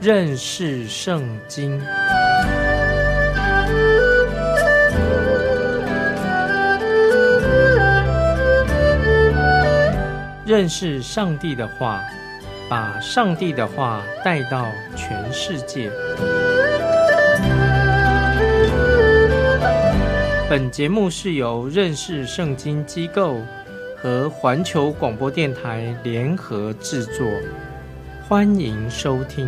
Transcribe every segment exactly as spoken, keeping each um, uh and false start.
认识圣经。认识上帝的话，把上帝的话带到全世界。本节目是由认识圣经机构和环球广播电台联合制作，欢迎收听。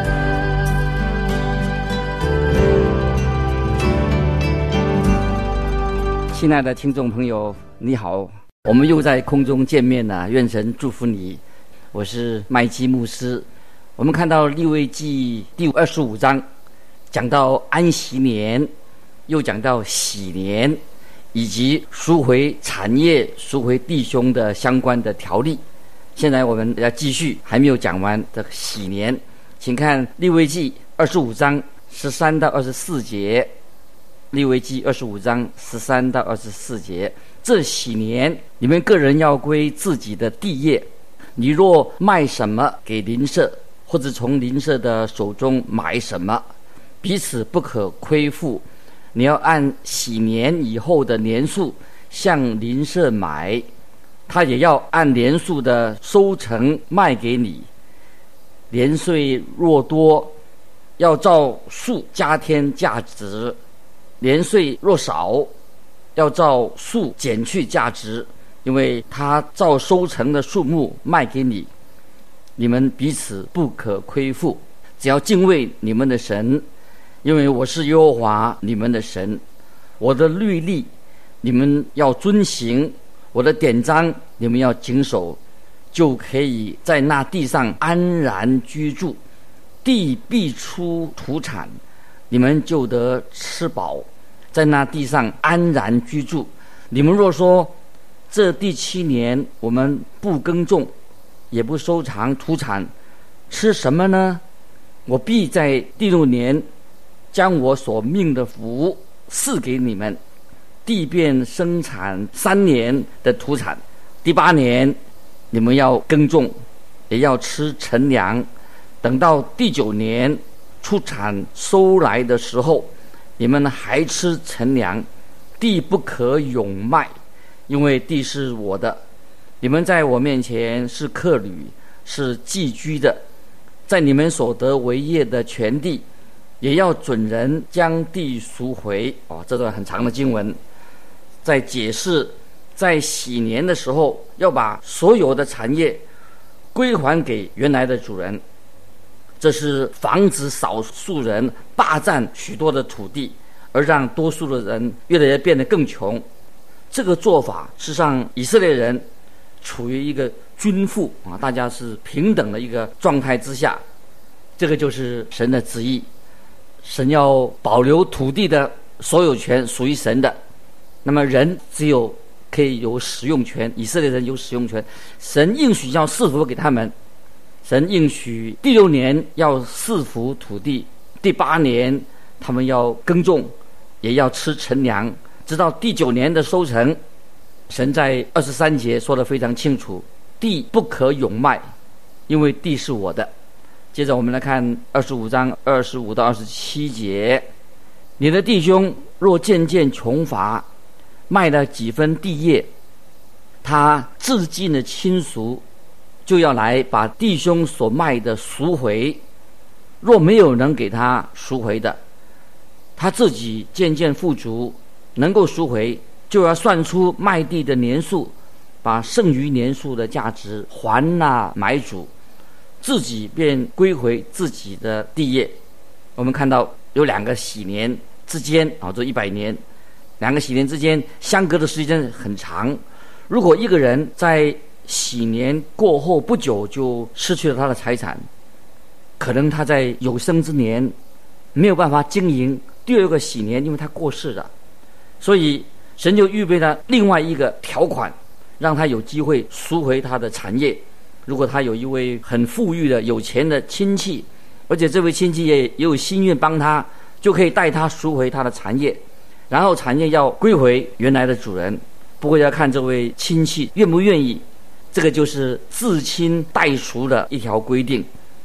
亲爱的听众朋友，你好，我们又在空中见面了，愿神祝福你。我是麦基牧师。我们看到利未记第二十五章，讲到安息年，又讲到喜年，以及赎回产业、赎回弟兄的相关的条例。现在我们要继续，还没有讲完这个喜年，请看利未记二十五章十三到二十四节。利未记二十五章十三到二十四节，这喜年，你们个人要归自己的地业。你若卖什么给邻舍，或者从邻舍的手中买什么，彼此不可亏负。你要按喜年以后的年数向邻舍买，他也要按年数的收成卖给你。年岁若多，要照数加添价值；年岁若少，要照数减去价值，因为他照收成的数目卖给你。你们彼此不可亏负，只要敬畏你们的神，因为我是耶和华你们的神。我的律例你们要遵行，我的典章你们要谨守，就可以在那地上安然居住。地必出土产，你们就得吃饱，在那地上安然居住。你们若说，这第七年我们不耕种，也不收藏土产，吃什么呢？我必在第六年将我所命的福赐给你们，地便生产三年的土产。第八年你们要耕种，也要吃陈粮。等到第九年出产收来的时候，你们还吃陈粮。地不可永卖，因为地是我的。你们在我面前是客旅，是寄居的。在你们所得为业的全地，也要准人将地赎回。哦，这段很长的经文在解释，在喜年的时候要把所有的产业归还给原来的主人，这是防止少数人霸占许多的土地，而让多数的人越来越变得更穷。这个做法是让以色列人处于一个均富啊，大家是平等的一个状态之下。这个就是神的旨意。神要保留土地的所有权属于神的，那么人只有可以有使用权，以色列人有使用权。神应许要赐福给他们，神应许第六年要赐福土地，第八年他们要耕种，也要吃陈粮，直到第九年的收成。神在二十三节说得非常清楚，地不可永卖，因为地是我的。接着我们来看二十五章二十五到二十七节，你的弟兄若渐渐穷乏，卖了几分地业，他至近的亲属就要来把弟兄所卖的赎回。若没有能给他赎回的，他自己渐渐富足，能够赎回，就要算出卖地的年数，把剩余年数的价值还那买主，自己便归回自己的地业。我们看到有两个喜年之间啊，这一百年，两个喜年之间相隔的时间很长。如果一个人在喜年过后不久就失去了他的财产，可能他在有生之年没有办法经营第二个喜年，因为他过世了。所以神就预备了另外一个条款，让他有机会赎回他的产业。如果他有一位很富裕的有钱的亲戚，而且这位亲戚也有心愿帮他，就可以带他赎回他的产业，然后产业要归回原来的主人。不过要看这位亲戚愿不愿意，这个就是自亲代赎的一条规定。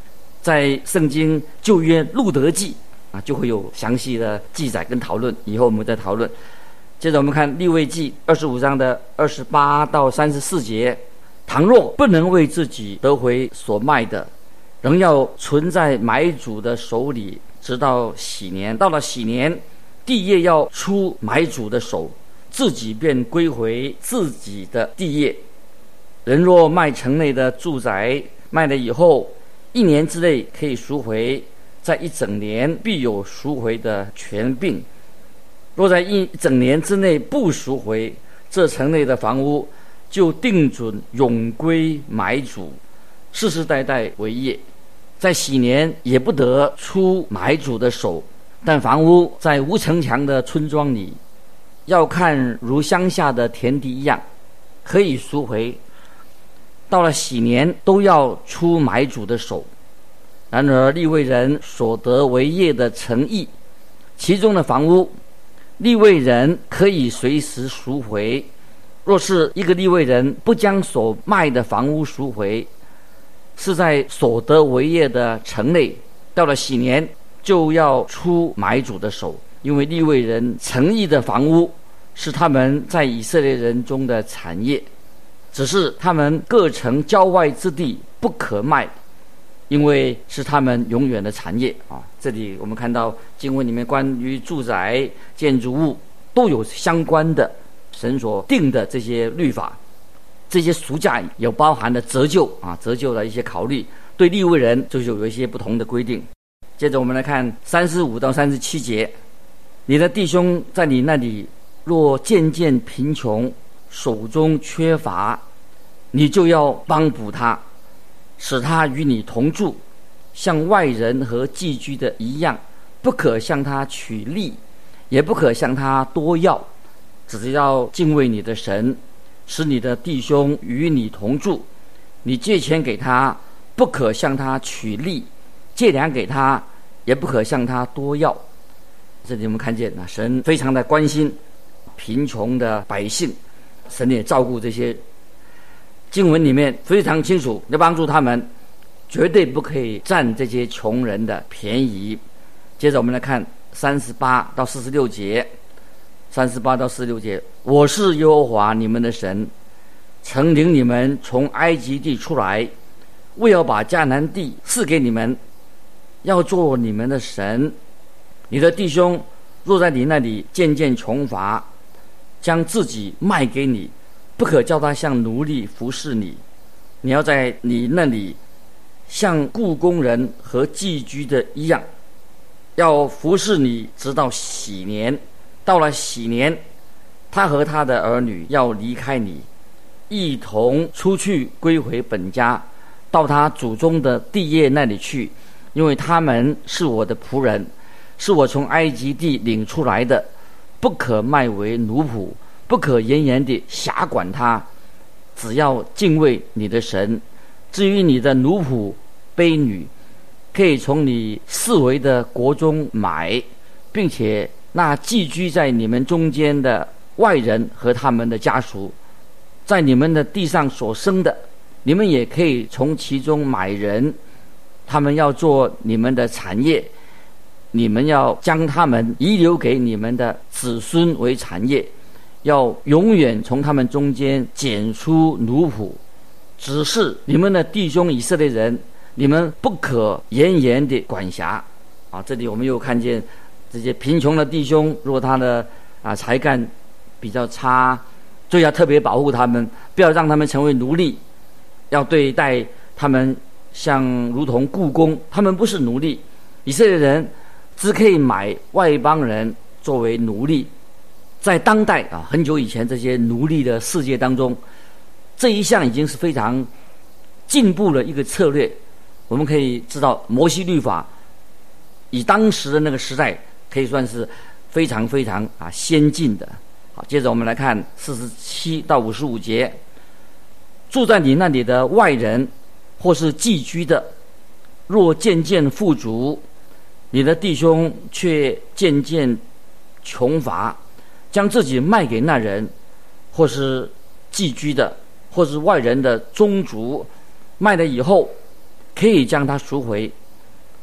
在圣经旧约路德记啊，就会有详细的记载跟讨论，以后我们再讨论。接着我们看利未记二十五章的二十八到三十四节，倘若不能为自己得回所卖的，仍要存在买主的手里，直到禧年。到了禧年，地业要出买主的手，自己便归回自己的地业。人若卖城内的住宅，卖了以后，一年之内可以赎回，在一整年必有赎回的权柄。若在一整年之内不赎回，这城内的房屋就定准永归买主，世世代代为业。在禧年也不得出买主的手，但房屋在无城墙的村庄里，要看如乡下的田地一样，可以赎回。到了禧年都要出买主的手。然而利未人所得为业的城邑，其中的房屋，利未人可以随时赎回。若是一个利未人不将所卖的房屋赎回，是在所得为业的城内，到了禧年就要出买主的手，因为利未人城邑的房屋是他们在以色列人中的产业，只是他们各城郊外之地不可卖，因为是他们永远的产业啊。这里我们看到经文里面关于住宅建筑物都有相关的神所定的这些律法，这些赎价有包含的折旧啊，折旧的一些考虑，对利未人就是有一些不同的规定。接着我们来看三十五到三十七节，你的弟兄在你那里若渐渐贫穷，手中缺乏，你就要帮补他，使他与你同住，像外人和寄居的一样，不可向他取利，也不可向他多要，只要敬畏你的神，使你的弟兄与你同住。你借钱给他，不可向他取利，借粮给他，也不可向他多要。这里我们看见啊，神非常的关心贫穷的百姓，神也照顾这些。经文里面非常清楚，要帮助他们，绝对不可以占这些穷人的便宜。接着我们来看三十八到四十六节，三十八到四十六节，我是耶和华你们的神，曾领你们从埃及地出来，为要把迦南地赐给你们，要做你们的神。你的弟兄若在你那里渐渐穷乏，将自己卖给你，不可叫他像奴隶服侍你。你要在你那里像雇工人和寄居的一样，要服侍你直到禧年。到了禧年，他和他的儿女要离开你，一同出去归回本家，到他祖宗的地业那里去，因为他们是我的仆人，是我从埃及地领出来的，不可卖为奴仆，不可严严地辖管他，只要敬畏你的神。至于你的奴仆婢女，可以从你四围的国中买，并且那寄居在你们中间的外人和他们的家属，在你们的地上所生的，你们也可以从其中买人，他们要做你们的产业，你们要将他们遗留给你们的子孙为产业，要永远从他们中间拣出奴仆。只是你们的弟兄以色列人，你们不可严严的管辖啊！这里我们又看见这些贫穷的弟兄，如果他的啊才干比较差，就要特别保护他们，不要让他们成为奴隶，要对待他们像如同雇工，他们不是奴隶。以色列人只可以买外邦人作为奴隶。在当代啊，很久以前这些奴隶的世界当中，这一项已经是非常进步了一个策略。我们可以知道摩西律法以当时的那个时代可以算是非常非常啊先进的。好，接着我们来看四十七到五十五节，住在你那里的外人或是寄居的，若渐渐富足，你的弟兄却渐渐穷乏，将自己卖给那人，或是寄居的，或是外人的宗族，卖了以后可以将它赎回，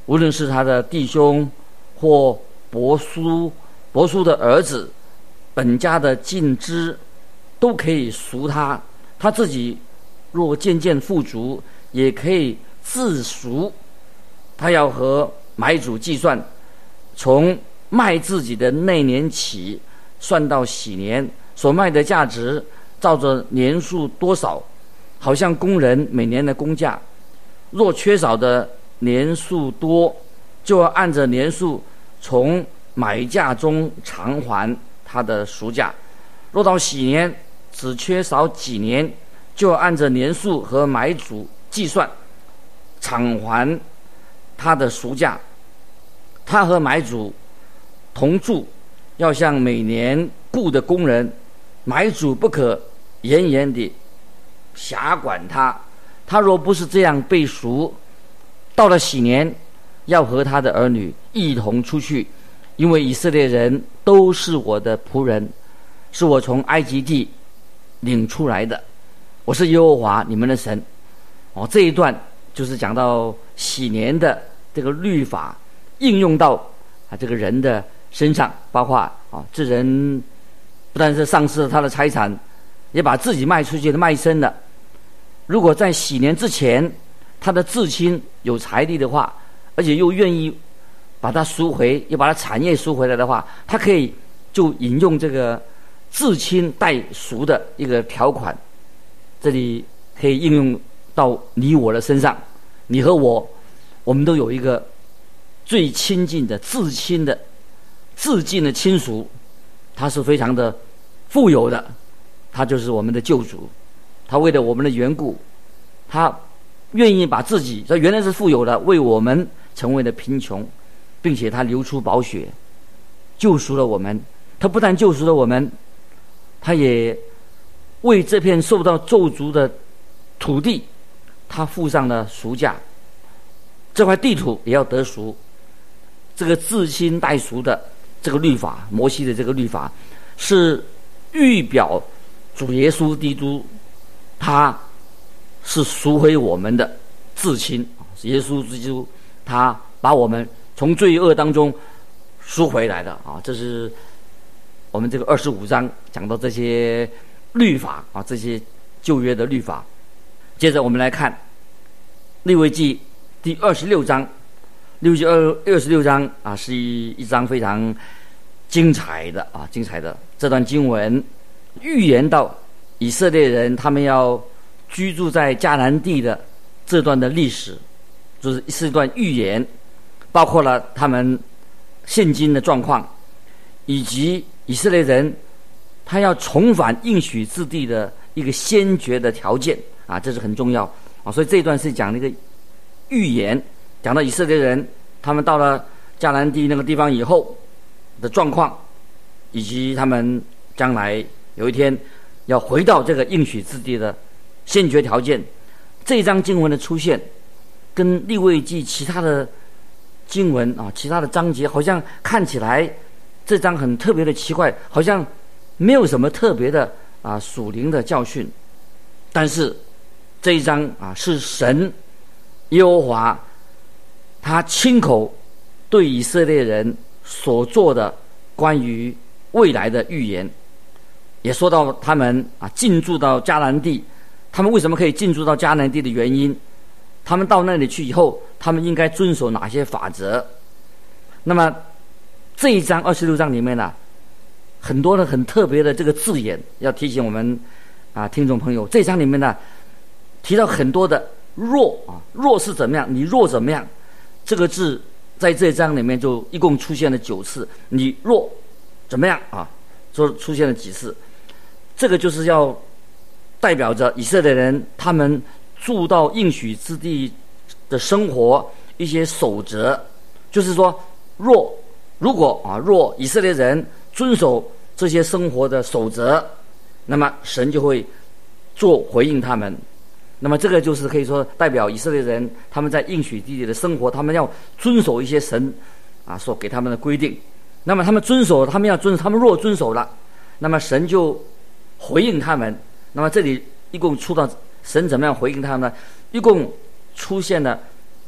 无论是他的弟兄或伯叔、伯叔的儿子，本家的近支，都可以赎他。他自己若渐渐富足，也可以自赎。他要和买主计算，从卖自己的那年起，算到喜年所卖的价值，照着年数多少，好像工人每年的工价。若缺少的年数多，就要按着年数从买价中偿还他的赎价。若到喜年只缺少几年，就要按着年数和买主计算，偿还他的赎价。他和买主同住，要像每年雇的工人，买主不可严严地辖管他。他若不是这样被赎，到了喜年，要和他的儿女一同出去，因为以色列人都是我的仆人，是我从埃及地领出来的。我是耶和华你们的神。哦，这一段就是讲到喜年的这个律法应用到啊这个人的身上，包括啊这人不但是丧失了他的财产，也把自己卖出去的卖身了。如果在喜年之前，他的至亲有财力的话，而且又愿意把它赎回，又把他产业赎回来的话，他可以就引用这个至亲代赎的一个条款。这里可以应用到你我的身上。你和我，我们都有一个最亲近的至亲的至近的亲属，他是非常的富有的，他就是我们的救主。他为了我们的缘故，他愿意把自己，他原来是富有的，为我们成为了贫穷，并且他流出宝血救赎了我们。他不但救赎了我们，他也为这片受到咒诅的土地，他付上了赎价。这块地土也要得赎。这个至亲代赎的这个律法，摩西的这个律法，是预表主耶稣基督，他是赎回我们的至亲。耶稣基督他把我们从罪恶当中赎回来的啊！这是我们这个二十五章讲到这些律法啊，这些旧约的律法。接着我们来看利未记第二十六章。利未记二二十六章啊，是一一章非常精彩的啊，精彩的这段经文预言到以色列人他们要居住在迦南地的这段的历史，就是是一段预言，包括了他们现今的状况，以及以色列人他要重返应许之地的一个先决的条件啊，这是很重要啊。所以这一段是讲那个预言，讲到以色列人他们到了迦南地那个地方以后的状况，以及他们将来有一天要回到这个应许之地的先决条件。这一章经文的出现跟利未记其他的经文啊，其他的章节好像看起来这章很特别的奇怪，好像没有什么特别的啊属灵的教训。但是这一章啊，是神耶和华他亲口对以色列人所做的关于未来的预言，也说到他们啊进驻到迦南地，他们为什么可以进驻到迦南地的原因，他们到那里去以后，他们应该遵守哪些法则。那么这一章二十六章里面呢、啊，很多的很特别的这个字眼要提醒我们啊听众朋友。这一章里面呢提到很多的若啊，若是怎么样，你若怎么样，这个字在这一章里面就一共出现了九次。你若怎么样啊，就出现了几次。这个就是要代表着以色列人他们住到应许之地的生活一些守则，就是说若如果啊若以色列人遵守这些生活的守则，那么神就会做回应他们。那么这个就是可以说代表以色列人他们在应许地里的生活，他们要遵守一些神啊所给他们的规定。那么他们遵守，他们要遵守，他们若遵守了，那么神就回应他们。那么这里一共出到神怎么样回应他们呢？一共出现了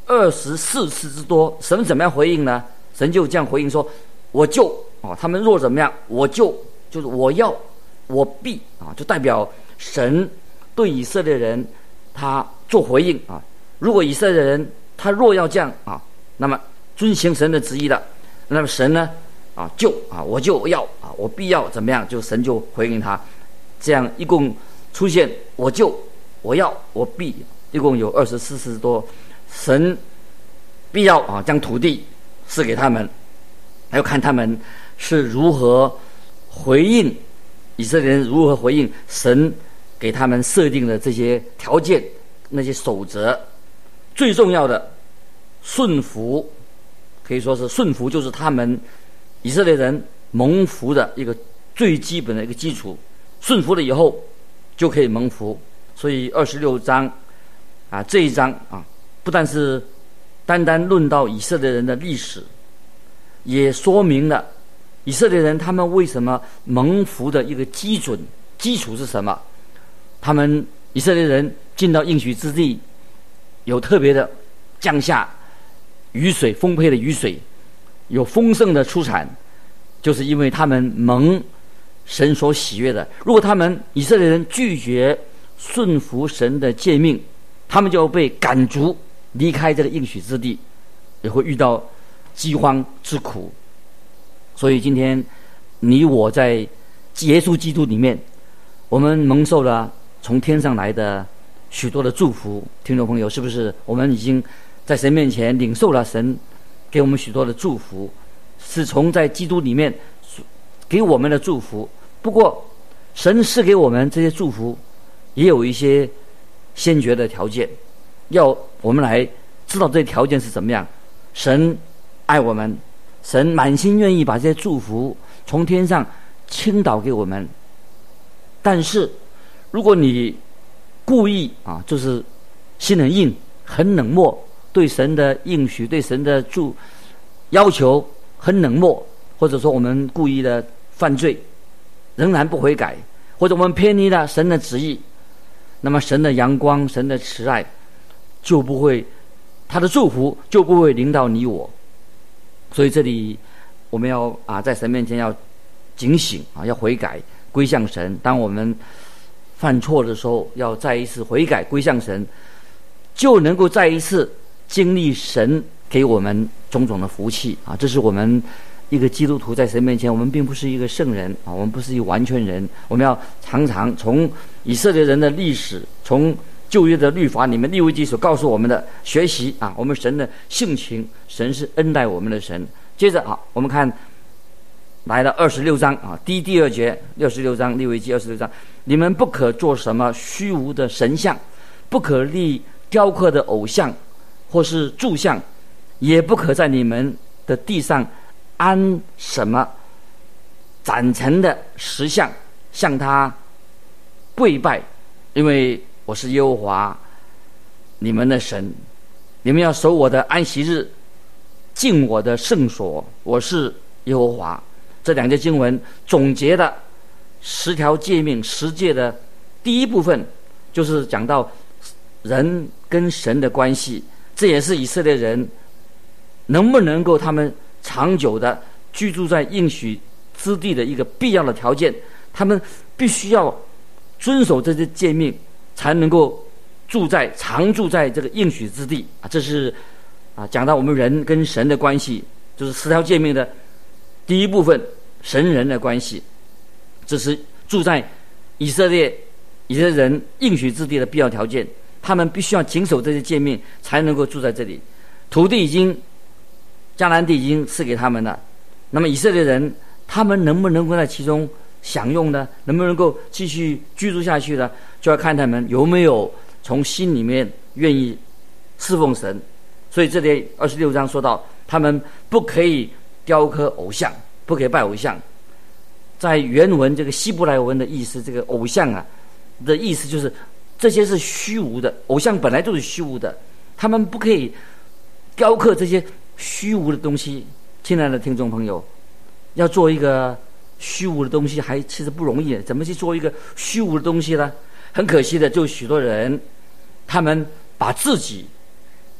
二十四次之多。神怎么样回应呢？神就这样回应说：我就哦，他们若怎么样，我就就是我要，我必啊，就代表神对以色列人他做回应啊。如果以色列人他若要这样啊，那么遵行神的旨意的，那么神呢啊就啊我就要啊我必要怎么样，就神就回应他。这样一共出现我就我要我必，一共有二十四次多。神必要啊将土地赐给他们，还要看他们是如何回应，以色列人如何回应神给他们设定的这些条件，那些守则。最重要的顺服，可以说是顺服就是他们以色列人蒙福的一个最基本的一个基础。顺服了以后就可以蒙福。所以二十六章啊这一章啊，不但是单单论到以色列人的历史，也说明了以色列人他们为什么蒙福的一个基准基础是什么。他们以色列人进到应许之地，有特别的降下雨水，丰沛的雨水，有丰盛的出产，就是因为他们蒙神所喜悦的。如果他们以色列人拒绝顺服神的诫命，他们就要被赶逐离开这个应许之地，也会遇到饥荒之苦。所以今天你我在耶稣基督里面，我们蒙受了从天上来的许多的祝福。听众朋友，是不是我们已经在神面前领受了神给我们许多的祝福，是从在基督里面给我们的祝福。不过神赐给我们这些祝福也有一些先决的条件，要我们来知道这些条件是怎么样。神爱我们，神满心愿意把这些祝福从天上倾倒给我们，但是如果你故意啊，就是心很硬很冷漠，对神的应许对神的祝要求很冷漠，或者说我们故意的犯罪仍然不悔改，或者我们偏离了神的旨意，那么神的阳光神的慈爱就不会，他的祝福就不会临到你我。所以这里我们要啊在神面前要警醒啊，要悔改归向神。当我们犯错的时候，要再一次悔改归向神，就能够再一次经历神给我们种种的福气啊！这是我们一个基督徒在神面前，我们并不是一个圣人啊，我们不是一个完全人。我们要常常从以色列人的历史，从旧约的律法里面，利未记所告诉我们的学习啊，我们神的性情，神是恩待我们的神。接着啊，我们看来了二十六章啊，第第二节，六十六章利未记二十六章，你们不可做什么虚无的神像，不可立雕刻的偶像或是柱像，也不可在你们的地上安什么展成的石像，向他跪拜，因为我是耶和华你们的神。你们要守我的安息日，敬我的圣所，我是耶和华。这两节经文总结的十条诫命，十诫的第一部分就是讲到人跟神的关系，这也是以色列人能不能够他们长久的居住在应许之地的一个必要的条件。他们必须要遵守这些诫命，才能够住在常住在这个应许之地啊。这是啊讲到我们人跟神的关系，就是十条诫命的第一部分，神人的关系。这是住在以色列以色列人应许之地的必要条件，他们必须要谨守这些诫命，才能够住在这里。土地已经迦南地已经赐给他们了，那么以色列人他们能不能够在其中享用呢？能不能够继续居住下去呢？就要看他们有没有从心里面愿意侍奉神。所以这里二十六章说到，他们不可以雕刻偶像，不可以拜偶像。在原文这个希伯来文的意思，这个偶像啊的意思就是这些是虚无的，偶像本来就是虚无的，他们不可以雕刻这些虚无的东西。亲爱的听众朋友，要做一个虚无的东西还其实不容易，怎么去做一个虚无的东西呢？很可惜的，就许多人他们把自己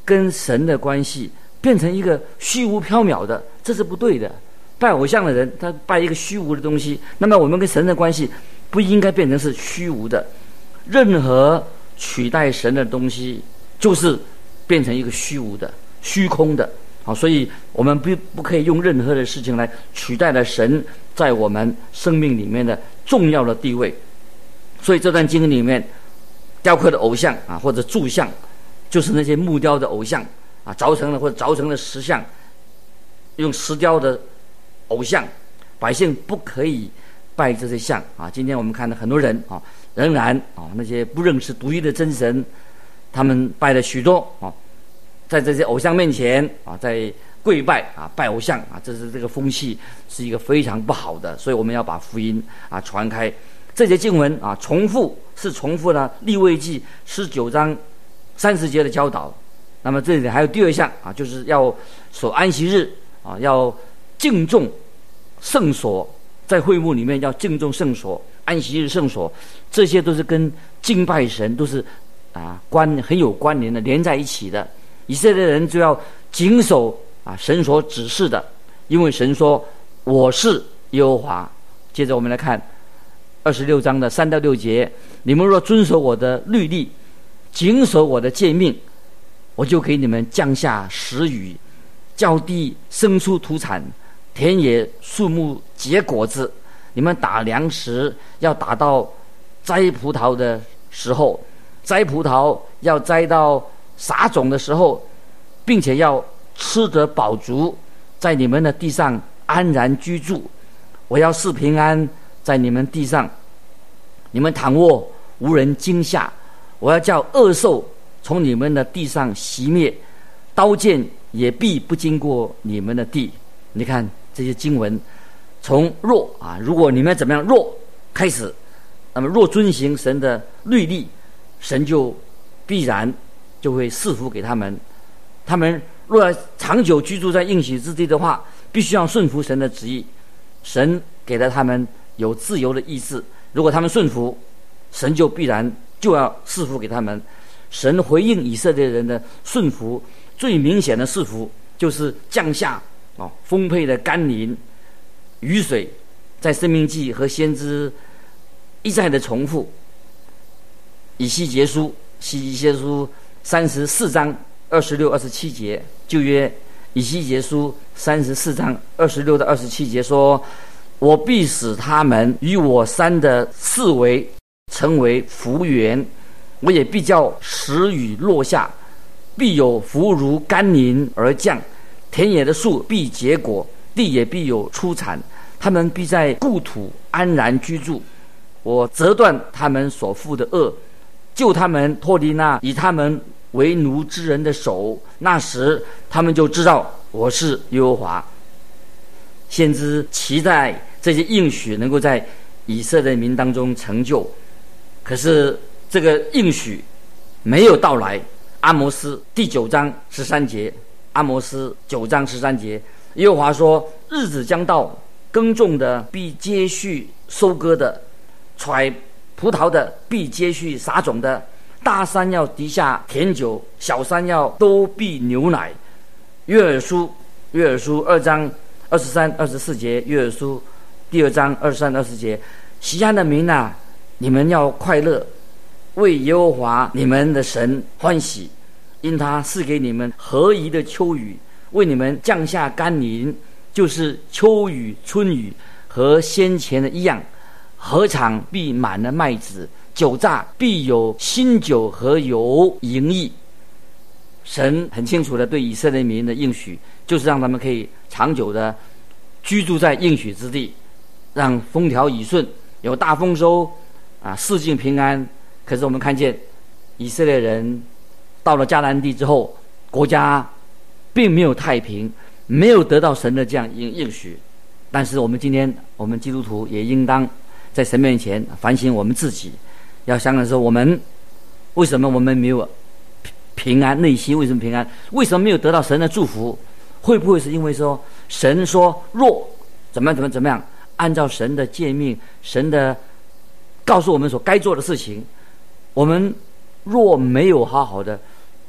跟神的关系变成一个虚无缥缈的，这是不对的。拜偶像的人，他拜一个虚无的东西，那么我们跟神的关系不应该变成是虚无的。任何取代神的东西，就是变成一个虚无的、虚空的。好，所以我们不不可以用任何的事情来取代了神在我们生命里面的重要的地位。所以这段经文里面雕刻的偶像啊，或者柱像，就是那些木雕的偶像啊，凿成了或者凿成了石像，用石雕的偶像，百姓不可以拜这些像啊。今天我们看到很多人啊，仍然啊那些不认识独一的真神，他们拜了许多啊，在这些偶像面前啊，在跪拜啊，拜偶像啊，这是这个风气是一个非常不好的，所以我们要把福音啊传开。这些经文啊，重复是重复了利未记十九章三十节的教导。那么这里还有第二项啊，就是要守安息日啊，要敬重圣所，在会幕里面要敬重圣所，安息日圣所，这些都是跟敬拜神都是啊关很有关联的，连在一起的。以色列人就要谨守啊神所指示的，因为神说我是耶和华。接着我们来看二十六章的三到六节，你们若遵守我的律例，谨守我的诫命，我就给你们降下时雨，叫地生出土产，田野树木结果子。你们打粮食要打到摘葡萄的时候，摘葡萄要摘到撒种的时候，并且要吃得饱足，在你们的地上安然居住。我要赐平安在你们地上，你们躺卧无人惊吓。我要叫恶兽从你们的地上熄灭，刀剑也必不经过你们的地。你看这些经文，从若啊，如果你们怎么样若开始，那么若遵行神的律例，神就必然就会赐福给他们。他们若要长久居住在应许之地的话，必须要顺服神的旨意。神给了他们有自由的意志，如果他们顺服，神就必然就要赐福给他们。神回应以色列人的顺服，最明显的赐福就是降下哦丰沛的甘霖、雨水，在申命记和先知一再的重复。以西结书，以西结书三十四章二十六、二十七节，旧约以西结书三十四章二十六到二十七节说：我必使他们与我山的四围成为福源，我也必叫时雨落下，必有福如甘霖而降，田野的树必结果，地也必有出产，他们必在故土安然居住。我折断他们所负的恶，救他们脱离那以他们为奴之人的手，那时他们就知道我是耶和华。先知期待这些应许能够在以色列民当中成就，可是这个应许没有到来。阿摩斯第九章十三节，阿摩斯九章十三节，耶和华说：日子将到，耕种的必接续收割的，采葡萄的必接续撒种的，大山要滴下甜酒，小山要都必牛奶。约珥书约珥书二章二十三、二十四节，约珥书第二章二十三、二十节，西安的民啊，你们要快乐，为耶和华你们的神欢喜，因他赐给你们合宜的秋雨，为你们降下甘霖，就是秋雨、春雨和先前的一样。禾场必满了麦子，酒榨必有新酒和油盈溢。神很清楚的对以色列民的应许，就是让他们可以长久的居住在应许之地，让风调雨顺，有大丰收啊，四境平安。可是我们看见以色列人到了迦南地之后，国家并没有太平，没有得到神的这样应应许。但是我们今天我们基督徒也应当在神面前反省我们自己，要想想说，我们为什么我们没有平安，内心为什么平安？为什么没有得到神的祝福？会不会是因为说神说若怎么样怎么样怎么样，按照神的诫命，神的告诉我们所该做的事情，我们若没有好好的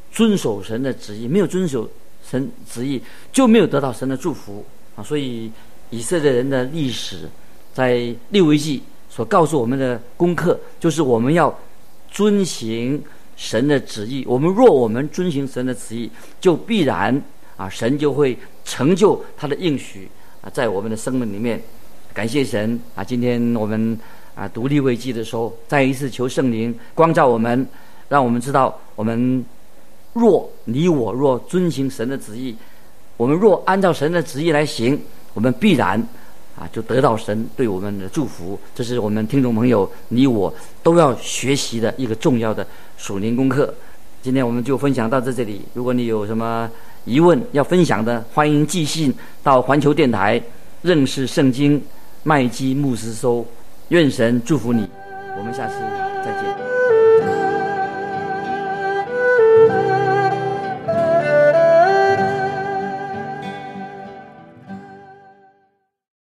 遵守神的旨意，没有遵守神旨意就没有得到神的祝福啊！所以以色列人的历史在利未记所告诉我们的功课，就是我们要遵行神的旨意。我们若我们遵行神的旨意，就必然啊，神就会成就他的应许啊，在我们的生命里面。感谢神啊！今天我们啊读利未记的时候，再一次求圣灵光照我们，让我们知道，我们若你我若遵行神的旨意，我们若按照神的旨意来行，我们必然啊就得到神对我们的祝福。这是我们听众朋友你我都要学习的一个重要的属灵功课。今天我们就分享到这里，如果你有什么疑问要分享的，欢迎寄信到环球电台认识圣经麦基牧师收。愿神祝福你，我们下次